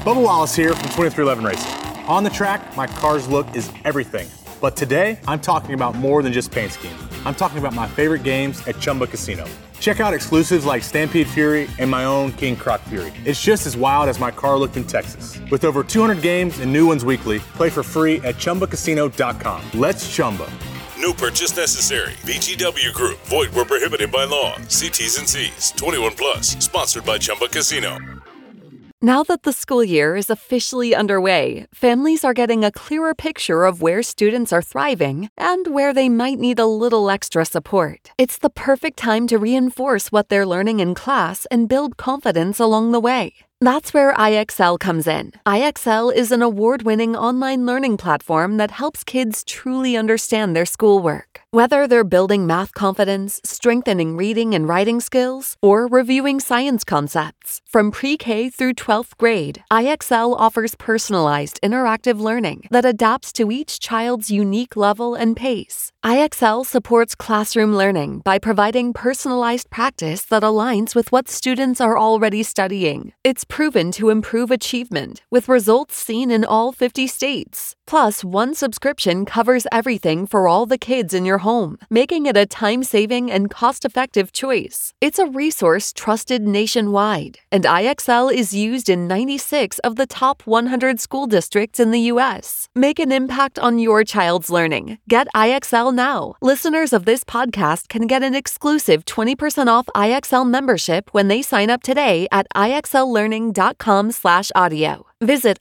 Bubba Wallace here from 2311 Racing. On the track, my car's look is everything. But today, I'm talking about more than just paint schemes. I'm talking about my favorite games at Chumba Casino. Check out exclusives like Stampede Fury and my own King Croc Fury. It's just as wild as my car looked in Texas. With over 200 games and new ones weekly, play for free at ChumbaCasino.com. Let's Chumba. No purchase necessary. VGW Group. Void where prohibited by law. See T's and C's. 21 plus. Sponsored by Chumba Casino. Now that the school year is officially underway, families are getting a clearer picture of where students are thriving and where they might need a little extra support. It's the perfect time to reinforce what they're learning in class and build confidence along the way. That's where IXL comes in. IXL is an award-winning online learning platform that helps kids truly understand their schoolwork. Whether they're building math confidence, strengthening reading and writing skills, or reviewing science concepts, from pre-K through 12th grade, IXL offers personalized interactive learning that adapts to each child's unique level and pace. IXL supports classroom learning by providing personalized practice that aligns with what students are already studying. It's proven to improve achievement, with results seen in all 50 states. Plus, one subscription covers everything for all the kids in your home, making it a time-saving and cost-effective choice. It's a resource trusted nationwide, and IXL is used in 96 of the top 100 school districts in the U.S. Make an impact on your child's learning. Get IXL now. Listeners of this podcast can get an exclusive 20% off IXL membership when they sign up today at IXLlearning.com/audio. Visit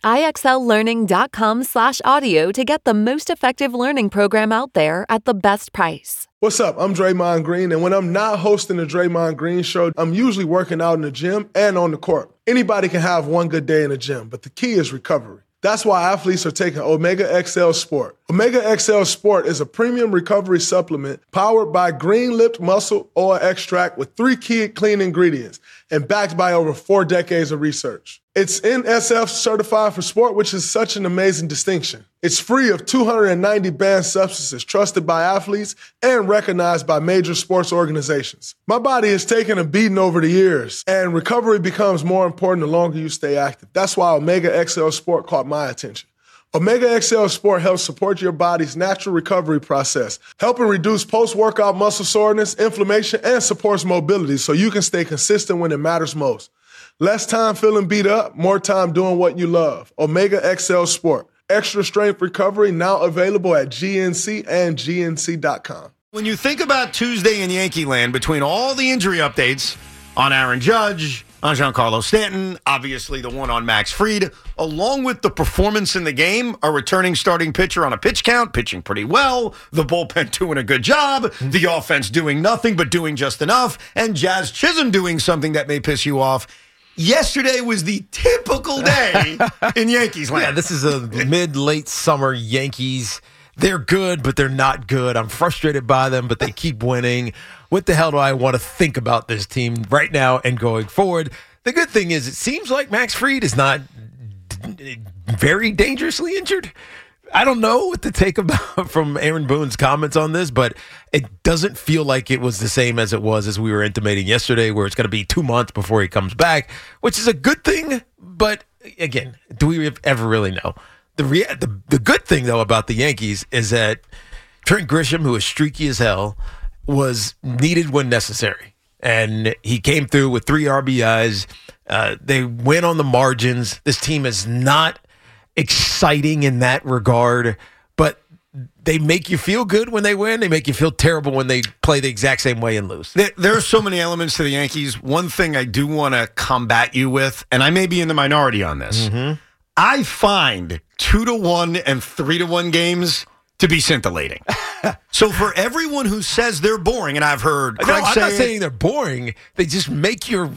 IXLlearning.com/audio to get the most effective learning program out there at the best price. What's up? I'm Draymond Green, and when I'm not hosting the Draymond Green Show, I'm usually working out in the gym and on the court. Anybody can have one good day in the gym, but the key is recovery. That's why athletes are taking Omega XL Sport. Omega XL Sport is a premium recovery supplement powered by green-lipped muscle oil extract with 3 key clean ingredients and backed by over 4 decades of research. It's NSF certified for sport, which is such an amazing distinction. It's free of 290 banned substances trusted by athletes and recognized by major sports organizations. My body has taken a beating over the years, and recovery becomes more important the longer you stay active. That's why Omega XL Sport caught my attention. Omega XL Sport helps support your body's natural recovery process, helping reduce post-workout muscle soreness, inflammation, and supports mobility so you can stay consistent when it matters most. Less time feeling beat up, more time doing what you love. Omega XL Sport. Extra strength recovery now available at GNC and GNC.com. When you think about Tuesday in Yankee land, between all the injury updates on Aaron Judge, on Giancarlo Stanton, obviously the one on Max Fried, along with the performance in the game, a returning starting pitcher on a pitch count, pitching pretty well, the bullpen doing a good job, the offense doing nothing but doing just enough, and Jazz Chisholm doing something that may piss you off. Yesterday was the typical day in Yankees land. Yeah, this is a mid-late summer Yankees. They're good, but they're not good. I'm frustrated by them, but they keep winning. What the hell do I want to think about this team right now and going forward? The good thing is it seems like Max Fried is not very dangerously injured. I don't know what to take about from Aaron Boone's comments on this, but it doesn't feel like it was the same as it was as we were intimating yesterday, where it's going to be 2 months before he comes back, which is a good thing. But again, do we ever really know? The good thing, though, about the Yankees is that Trent Grisham, who is streaky as hell, was needed when necessary. And he came through with 3 RBIs. They win on the margins. This team is not exciting in that regard, but they make you feel good when they win. They make you feel terrible when they play the exact same way and lose. There are so many elements to the Yankees. One thing I do want to combat you with, and I may be in the minority on this, I find 2-1 and 3-1 games to be scintillating. So for everyone who says they're boring, and I've heard Craig I'm say not saying they're boring. They just make you're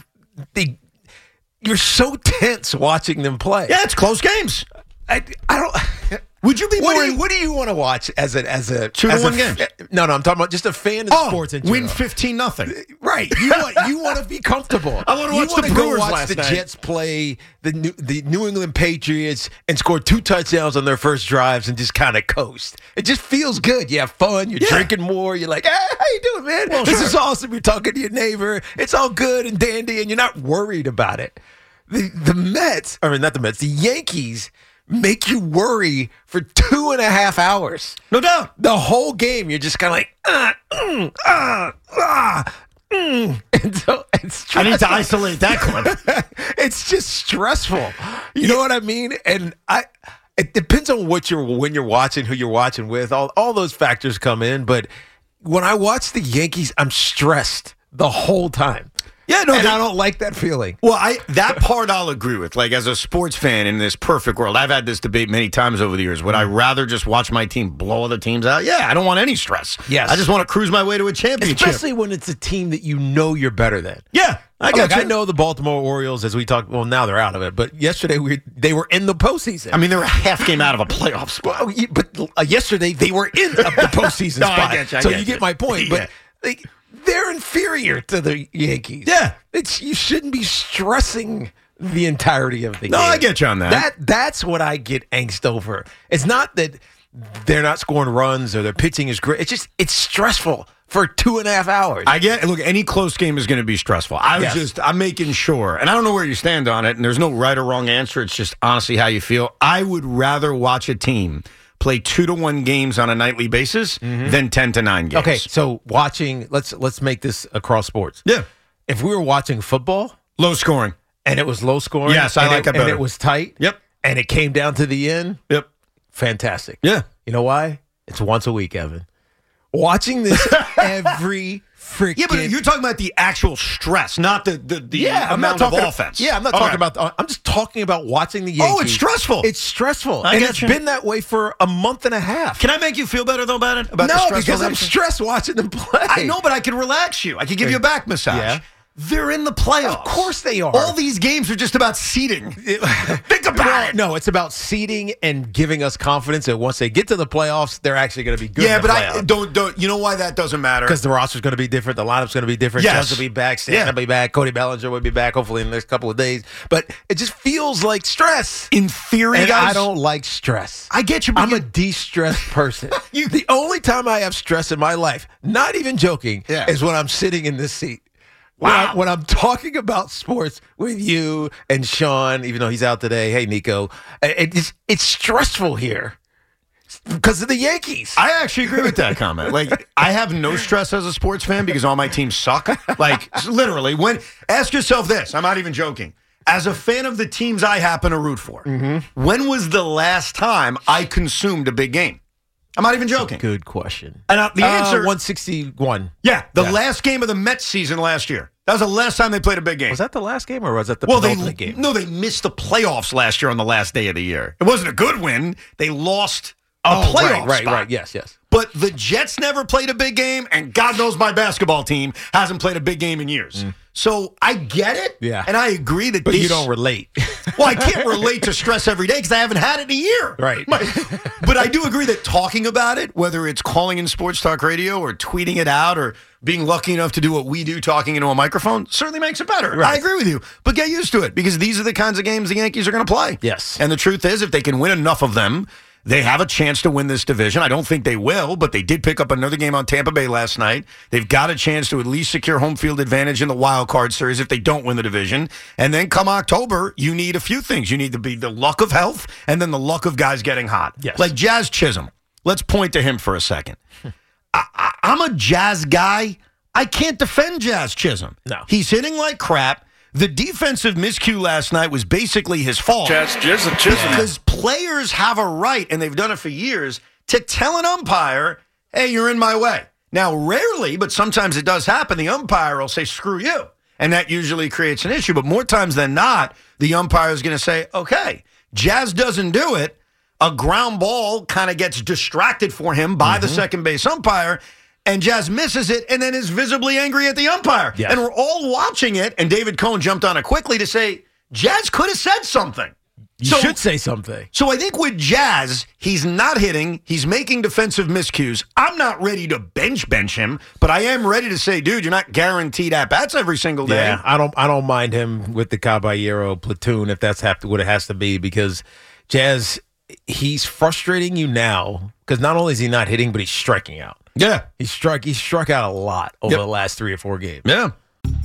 so tense watching them play. Yeah, it's close games. I don't. Would you be more? What do you want to watch as a 2-1 game? No, I'm talking about just a fan of sports in general. Win 15-0. Right. You want to be comfortable. I want to watch the Brewers last night. Jets play the New England Patriots and score 2 touchdowns on their first drives and just kind of coast. It just feels good. You have fun. You're drinking more. You're like, hey, how you doing, man? This is awesome. You're talking to your neighbor. It's all good and dandy, and you're not worried about it. the Mets, I mean, not the Mets, the Yankees make you worry for 2.5 hours. No doubt. The whole game, you're just kind of like, And so it's I need to isolate that clip. It's just stressful. You know what I mean? And it depends on when you're watching, who you're watching with. All those factors come in. But when I watch the Yankees, I'm stressed the whole time. Yeah, no, and I don't like that feeling. Well, that part I'll agree with. Like, as a sports fan in this perfect world, I've had this debate many times over the years. Would I rather just watch my team blow other teams out? Yeah, I don't want any stress. Yes. I just want to cruise my way to a championship. Especially when it's a team that you know you're better than. Yeah, I got you. I know the Baltimore Orioles, as we talked, well, now they're out of it. But yesterday, they were in the postseason. I mean, they were a half game out of a playoff spot. But yesterday, they were in the postseason No, spot. I get you, so you get my point. Yeah. But they're inferior to the Yankees. Yeah. You shouldn't be stressing the entirety of the game. No, I get you on that. That's what I get angst over. It's not that they're not scoring runs or their pitching is great. It's stressful for 2.5 hours. Look, any close game is going to be stressful. I'm making sure, and I don't know where you stand on it, and there's no right or wrong answer. It's just honestly how you feel. I would rather watch a team play 2-1 games on a nightly basis than 10-9 games. Okay, so watching, let's make this across sports. Yeah. If we were watching football, Low scoring. and it was low scoring, Yes, I like that better. and it was tight, Yep. and it came down to the end, Yep. fantastic. Yeah. You know why? It's once a week, Evan. Watching this every freaking... Yeah, but you're talking about the actual stress, not the amount of offense. Yeah, I'm not talking about... I'm just talking about watching the Yankees. Oh, it's stressful. It's stressful. I And get it's you. been that way for a month and a half. Can I make you feel better, though, about it? About the No, stressful because I'm nature? stressed watching them play. I know, but I can relax you. I can give you a back massage. Yeah. They're in the playoffs. Of course they are. All these games are just about seeding. Think about it. No, it's about seeding and giving us confidence that once they get to the playoffs, they're actually going to be good. Yeah, in the but playoffs. I don't. You know why that doesn't matter? Because the roster's going to be different, the lineup's going to be different. Yes. Judge will be back, Stanton Yeah. will be back, Cody Bellinger will be back, hopefully in the next couple of days. But it just feels like stress. In theory, And guys, I don't like stress. I get you. But I'm a de-stressed person. The only time I have stress in my life, not even joking, Yeah. is when I'm sitting in this seat. Wow. When I'm talking about sports with you and Sean, even though he's out today, hey, Nico, it's stressful here because of the Yankees. I actually agree with that comment. Like, I have no stress as a sports fan because all my teams suck. Like, literally, ask yourself this. I'm not even joking. As a fan of the teams I happen to root for, when was the last time I consumed a big game? I'm not even joking. Good question. And the answer... 161. Yeah, the last game of the Mets season last year. That was the last time they played a big game. Was that the last game or was that the Well, penultimate game? No, they missed the playoffs last year on the last day of the year. It wasn't a good win. They lost a playoff spot. Right. Yes. But the Jets never played a big game, and God knows my basketball team hasn't played a big game in years. So I get it, Yeah. and I agree that But you don't relate. Well, I can't relate to stress every day because I haven't had it in a year. Right. But I do agree that talking about it, whether it's calling in sports talk radio or tweeting it out or being lucky enough to do what we do, talking into a microphone, certainly makes it better. Right. I agree with you. But get used to it because these are the kinds of games the Yankees are going to play. Yes. And the truth is, if they can win enough of them, they have a chance to win this division. I don't think they will, but they did pick up another game on Tampa Bay last night. They've got a chance to at least secure home field advantage in the wild card series if they don't win the division. And then come October, you need a few things. You need to be the luck of health and then the luck of guys getting hot. Yes. Like Jazz Chisholm. Let's point to him for a second. I'm a Jazz guy. I can't defend Jazz Chisholm. No. He's hitting like crap. The defensive miscue last night was basically his fault. Jazz Chisholm. Because players have a right, and they've done it for years, to tell an umpire, hey, you're in my way. Now, rarely, but sometimes it does happen, the umpire will say, screw you. And that usually creates an issue. But more times than not, the umpire is going to say, okay, Jazz doesn't do it. A ground ball kind of gets distracted for him by the second base umpire, and Jazz misses it and then is visibly angry at the umpire. Yes. And we're all watching it, and David Cohn jumped on it quickly to say, Jazz could have said something. You should say something. So I think with Jazz, he's not hitting. He's making defensive miscues. I'm not ready to bench him, but I am ready to say, dude, you're not guaranteed at-bats every single day. Yeah, I don't mind him with the Caballero platoon if that's what it has to be because Jazz, he's frustrating you now because not only is he not hitting, but he's striking out. Yeah. He struck out a lot over the last 3 or 4 games. Yeah.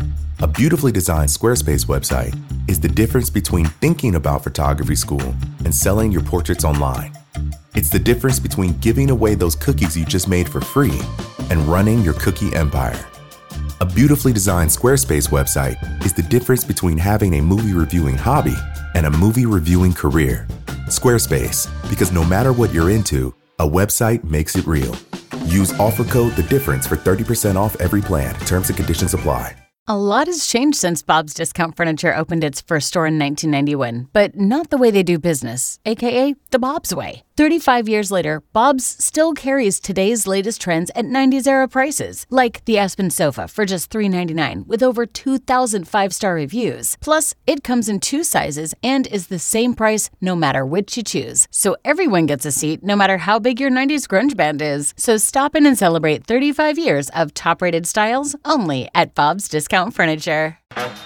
A beautifully designed Squarespace website is the difference between thinking about photography school and selling your portraits online. It's the difference between giving away those cookies you just made for free and running your cookie empire. A beautifully designed Squarespace website is the difference between having a movie reviewing hobby and a movie reviewing career. Squarespace, because no matter what you're into, a website makes it real. Use offer code The Difference for 30% off every plan. Terms and conditions apply. A lot has changed since Bob's Discount Furniture opened its first store in 1991, but not the way they do business, aka the Bob's way. 35 years later, Bob's still carries today's latest trends at 90s era prices, like the Aspen sofa for just $399 with over 2,000 five-star reviews. Plus, it comes in 2 sizes and is the same price no matter which you choose. So everyone gets a seat no matter how big your 90s grunge band is. So stop in and celebrate 35 years of top-rated styles only at Bob's Discount Furniture.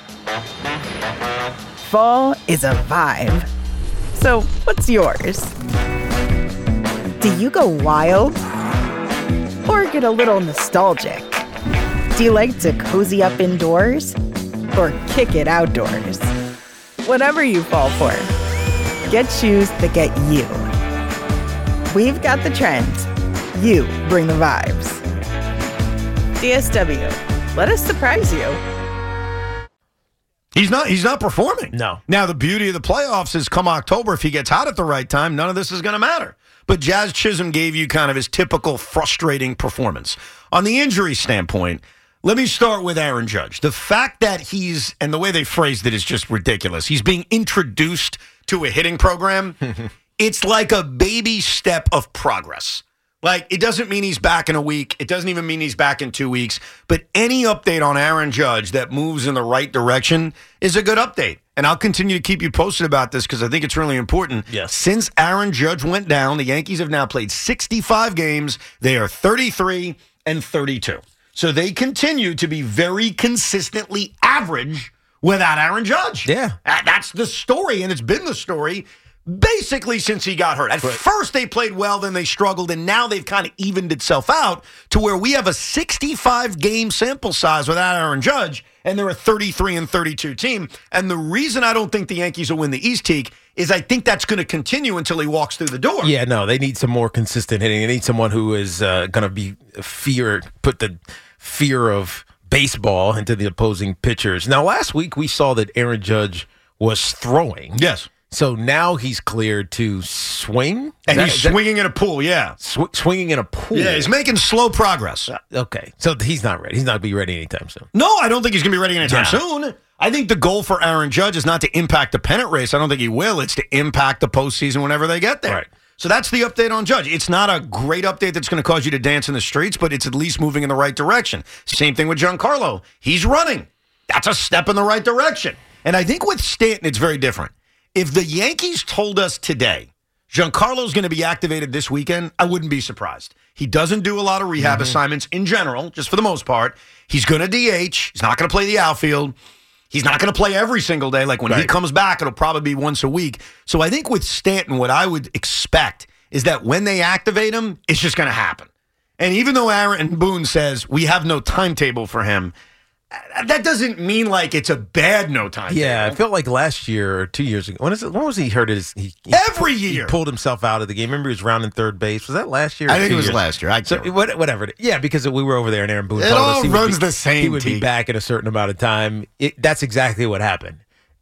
Fall is a vibe. So what's yours? Do you go wild or get a little nostalgic? Do you like to cozy up indoors or kick it outdoors? Whatever you fall for, get shoes that get you. We've got the trends. You bring the vibes. DSW, let us surprise you. He's not performing. No. Now, the beauty of the playoffs is come October, if he gets hot at the right time, none of this is going to matter. But Jazz Chisholm gave you kind of his typical frustrating performance. On the injury standpoint, let me start with Aaron Judge. The fact that and the way they phrased it is just ridiculous. He's being introduced to a hitting program. It's like a baby step of progress. Like, it doesn't mean he's back in a week. It doesn't even mean he's back in 2 weeks. But any update on Aaron Judge that moves in the right direction is a good update. And I'll continue to keep you posted about this because I think it's really important. Yes. Since Aaron Judge went down, the Yankees have now played 65 games. They are 33-32. So they continue to be very consistently average without Aaron Judge. Yeah. That's the story, and it's been the story basically since he got hurt. At first they played well, then they struggled, and now they've kind of evened itself out to where we have a 65-game sample size without Aaron Judge, and they're a 33-32 team. And the reason I don't think the Yankees will win the East, Teak, is I think that's going to continue until he walks through the door. Yeah, no, they need some more consistent hitting. They need someone who is going to put the fear of baseball into the opposing pitchers. Now, last week we saw that Aaron Judge was throwing. Yes. So now he's cleared to swing? And he's swinging in a pool, yeah. Swinging in a pool? Yeah, he's making slow progress. Okay, so he's not ready. He's not going to be ready anytime soon. No, I don't think he's going to be ready anytime soon. I think the goal for Aaron Judge is not to impact the pennant race. I don't think he will. It's to impact the postseason whenever they get there. Right. So that's the update on Judge. It's not a great update that's going to cause you to dance in the streets, but it's at least moving in the right direction. Same thing with Giancarlo. He's running. That's a step in the right direction. And I think with Stanton, it's very different. If the Yankees told us today Giancarlo's going to be activated this weekend, I wouldn't be surprised. He doesn't do a lot of rehab assignments in general, just for the most part. He's going to DH. He's not going to play the outfield. He's not going to play every single day. Like when he comes back, it'll probably be once a week. So I think with Stanton, what I would expect is that when they activate him, it's just going to happen. And even though Aaron Boone says we have no timetable for him, that doesn't mean like it's a bad no timetable. Yeah, I felt like last year or 2 years ago. When was he hurt? Every year. He pulled himself out of the game. Remember he was rounding third base. Was that last year? I think it was last year. Whatever. Yeah, because we were over there and Aaron Boone told us he runs the same. He would be back in a certain amount of time. That's exactly what happened.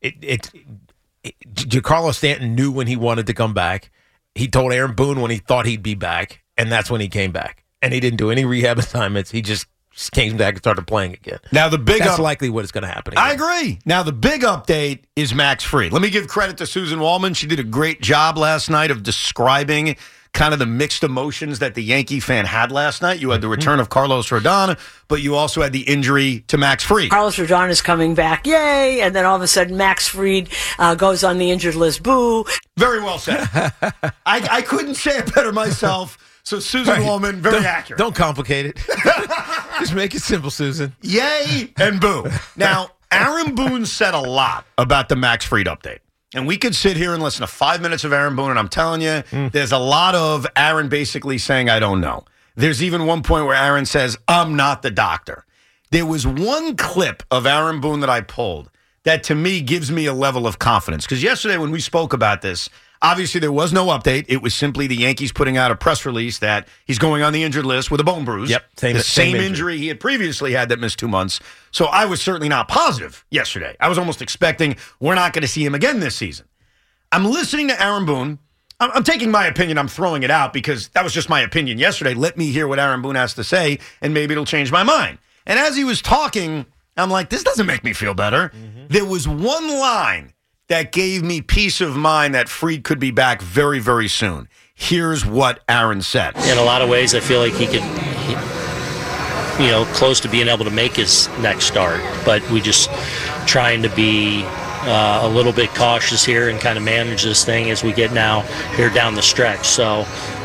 Giancarlo Stanton knew when he wanted to come back. He told Aaron Boone when he thought he'd be back, and that's when he came back. And he didn't do any rehab assignments. He just came back and started playing again. Now that's likely what is going to happen again. I agree. Now the big update is Max Fried. Let me give credit to Susan Wallman. She did a great job last night of describing kind of the mixed emotions that the Yankee fan had last night. You had the return of Carlos Rodon, but you also had the injury to Max Fried. Carlos Rodon is coming back, yay! And then all of a sudden Max Fried goes on the injured list, boo. Very well said. I couldn't say it better myself. So Susan Wallman, very accurate. Don't complicate it. Just make it simple, Susan. Yay and boo. Now, Aaron Boone said a lot about the Max Fried update. And we could sit here and listen to 5 minutes of Aaron Boone, and I'm telling you, there's a lot of Aaron basically saying, I don't know. There's even one point where Aaron says, I'm not the doctor. There was one clip of Aaron Boone that I pulled that to me gives me a level of confidence. Because yesterday when we spoke about this, obviously there was no update. It was simply the Yankees putting out a press release that he's going on the injured list with a bone bruise. Yep, the same injury he had previously had that missed 2 months. So I was certainly not positive yesterday. I was almost expecting we're not going to see him again this season. I'm listening to Aaron Boone. I'm taking my opinion. I'm throwing it out because that was just my opinion yesterday. Let me hear what Aaron Boone has to say, and maybe it'll change my mind. And as he was talking, I'm like, this doesn't make me feel better. Mm-hmm. There was one line that gave me peace of mind that Fried could be back very, very soon. Here's what Aaron said. In a lot of ways, I feel like he could, close to being able to make his next start. But we just trying to be a little bit cautious here and kind of manage this thing as we get now here down the stretch. So,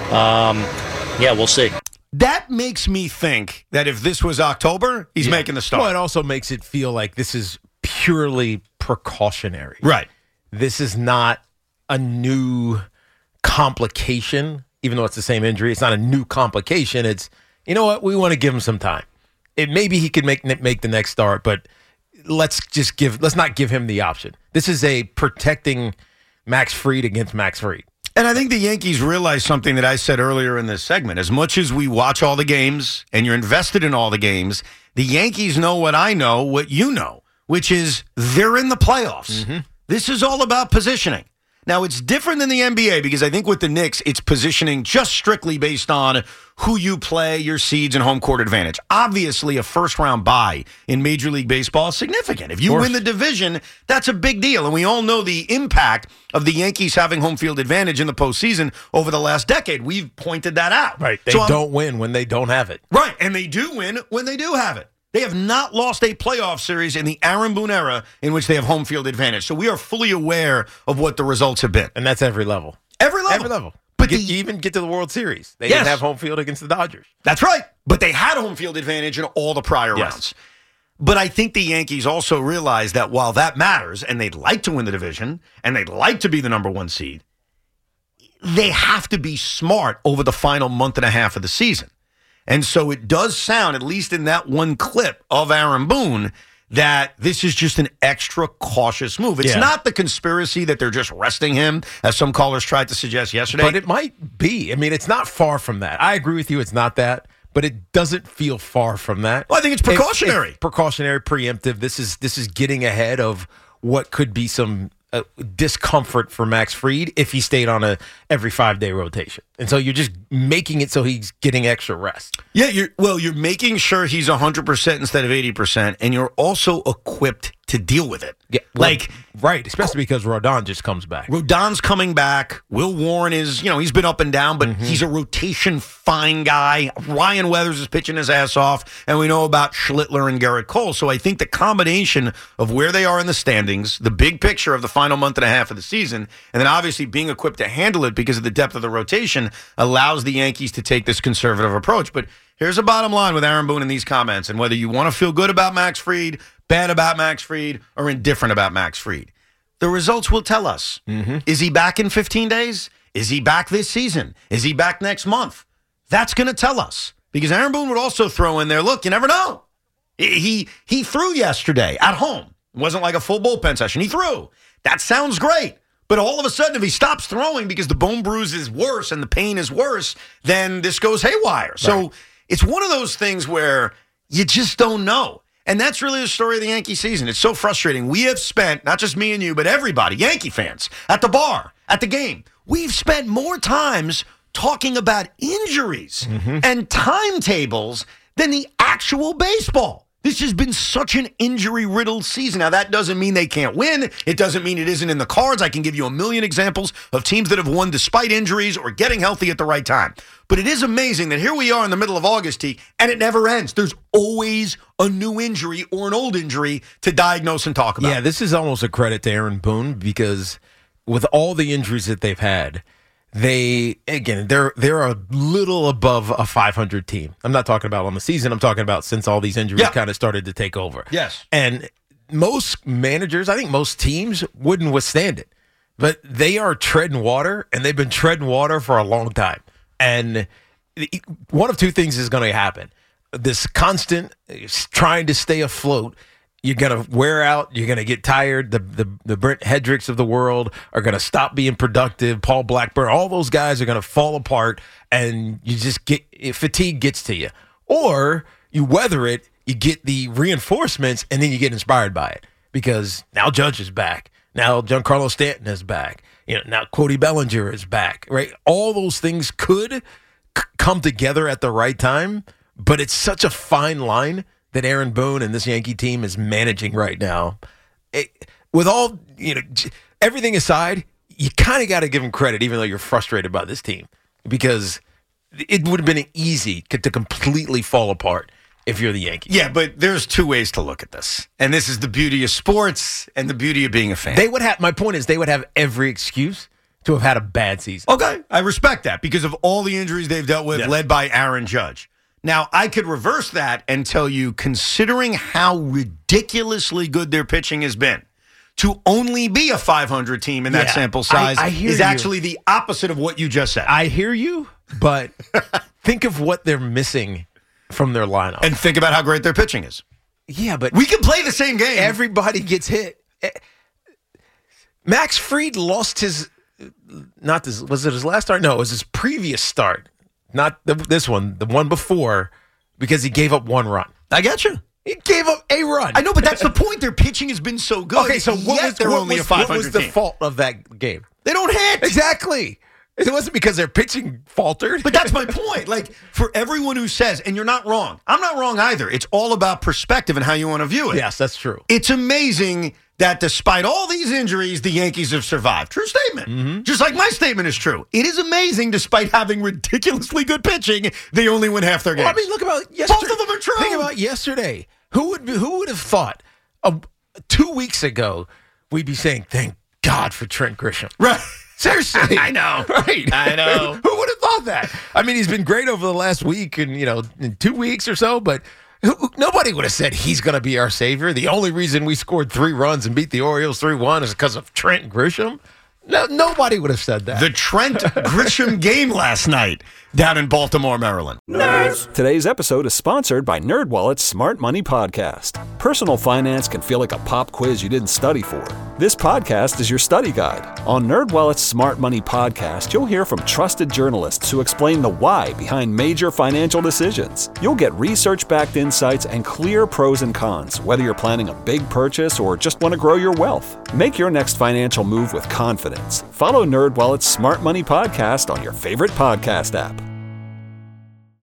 we'll see. That makes me think that if this was October, he's making the start. Well, it also makes it feel like this is purely precautionary. Right. This is not a new complication, even though it's the same injury. It's not a new complication. It's, you know what, we want to give him some time. Maybe he could make the next start, but let's not give him the option. This is a protecting Max Fried against Max Fried. And I think the Yankees realize something that I said earlier in this segment. As much as we watch all the games and you're invested in all the games, the Yankees know what I know, what you know, which is they're in the playoffs. Mm-hmm. This is all about positioning. Now, it's different than the NBA because I think with the Knicks, it's positioning just strictly based on who you play, your seeds, and home court advantage. Obviously, a first-round bye in Major League Baseball is significant. If you win the division, that's a big deal. And we all know the impact of the Yankees having home field advantage in the postseason over the last decade. We've pointed that out. Right. They don't win when they don't have it. Right. And they do win when they do have it. They have not lost a playoff series in the Aaron Boone era in which they have home field advantage. So we are fully aware of what the results have been. And that's every level. Every level. Every level. But you even get to the World Series. They didn't have home field against the Dodgers. That's right. But they had home field advantage in all the prior rounds. But I think the Yankees also realize that while that matters, and they'd like to win the division, and they'd like to be the number one seed, they have to be smart over the final month and a half of the season. And so it does sound, at least in that one clip of Aaron Boone, that this is just an extra cautious move. It's not the conspiracy that they're just resting him, as some callers tried to suggest yesterday. But it might be. I mean, it's not far from that. I agree with you. It's not that. But it doesn't feel far from that. Well, I think it's precautionary. It's precautionary, preemptive. This is getting ahead of what could be some discomfort for Max Fried if he stayed on a every 5-day rotation. And so you're just making it so he's getting extra rest. Yeah, you're making sure he's 100% instead of 80%, and you're also equipped to deal with it. Yeah, right, especially because Rodon just comes back. Rodon's coming back. Will Warren is, he's been up and down, but he's a rotation fine guy. Ryan Weathers is pitching his ass off, and we know about Schlittler and Garrett Cole. So I think the combination of where they are in the standings, the big picture of the final month and a half of the season, and then obviously being equipped to handle it because of the depth of the rotation allows the Yankees to take this conservative approach. But here's a bottom line with Aaron Boone in these comments, and whether you want to feel good about Max Fried, bad about Max Fried, or indifferent about Max Fried, the results will tell us. Mm-hmm. Is he back in 15 days? Is he back this season? Is he back next month? That's going to tell us. Because Aaron Boone would also throw in there, look, you never know. He threw yesterday at home. It wasn't like a full bullpen session. He threw. That sounds great. But all of a sudden, if he stops throwing because the bone bruise is worse and the pain is worse, then this goes haywire. Right. So it's one of those things where you just don't know. And that's really the story of the Yankee season. It's so frustrating. We have spent, not just me and you, but everybody, Yankee fans, at the bar, at the game, we've spent more times talking about injuries and timetables than the actual baseball. This has been such an injury-riddled season. Now, that doesn't mean they can't win. It doesn't mean it isn't in the cards. I can give you a million examples of teams that have won despite injuries or getting healthy at the right time. But it is amazing that here we are in the middle of August, T, and it never ends. There's always a new injury or an old injury to diagnose and talk about. Yeah, this is almost a credit to Aaron Boone because with all the injuries that they've had, they're a little above a 500 team. I'm not talking about on the season. I'm talking about since all these injuries kind of started to take over. Yes. And most managers, I think most teams wouldn't withstand it. But they are treading water, and they've been treading water for a long time. And one of two things is going to happen. this constant trying to stay afloat, you're going to wear out. You're going to get tired. The Brent Hedricks of the world are going to stop being productive. Paul Blackburn, all those guys are going to fall apart, and you just fatigue gets to you. Or you weather it, you get the reinforcements, and then you get inspired by it because now Judge is back. Now Giancarlo Stanton is back. Now Cody Bellinger is back. Right? All those things could come together at the right time, but it's such a fine line that Aaron Boone and this Yankee team is managing right now. With all, everything aside, you kind of got to give them credit, even though you're frustrated by this team, because it would have been easy to completely fall apart if you're the Yankees. Yeah, but there's two ways to look at this. And this is the beauty of sports and the beauty of being a fan. My point is they would have every excuse to have had a bad season. Okay, I respect that because of all the injuries they've dealt with, led by Aaron Judge. Now, I could reverse that and tell you, considering how ridiculously good their pitching has been, to only be a 500 team in that sample size is actually the opposite of what you just said. I hear you, but think of what they're missing from their lineup. And think about how great their pitching is. Yeah, but we can play the same game. Everybody gets hit. Max Fried lost was it his last start? No, it was his previous start. Not this one, the one before, because he gave up one run. I get you. He gave up a run. I know, but that's the point. Their pitching has been so good. Okay, so what was the fault of that game? They don't hit. Exactly. It wasn't because their pitching faltered. But that's my point. Like, for everyone who says, and you're not wrong, I'm not wrong either. It's all about perspective and how you want to view it. Yes, that's true. It's amazing that despite all these injuries, the Yankees have survived. True statement. Mm-hmm. Just like my statement is true. It is amazing, despite having ridiculously good pitching, they only win half their games. Well, I mean, look about yesterday. Both of them are true. Think about yesterday. Who would have thought 2 weeks ago we'd be saying, thank God for Trent Grisham. Right. Seriously. I know. Right. I know. Who would have thought that? I mean, he's been great over the last week and, in 2 weeks or so, but nobody would have said he's going to be our savior. The only reason we scored 3 runs and beat the Orioles 3-1 is because of Trent Grisham. No, nobody would have said that. The Trent Grisham game last night down in Baltimore, Maryland. Nerds! Today's episode is sponsored by NerdWallet's Smart Money Podcast. Personal finance can feel like a pop quiz you didn't study for. This podcast is your study guide. On NerdWallet's Smart Money Podcast, you'll hear from trusted journalists who explain the why behind major financial decisions. You'll get research-backed insights and clear pros and cons, whether you're planning a big purchase or just want to grow your wealth. Make your next financial move with confidence. Follow NerdWallet's Smart Money Podcast on your favorite podcast app.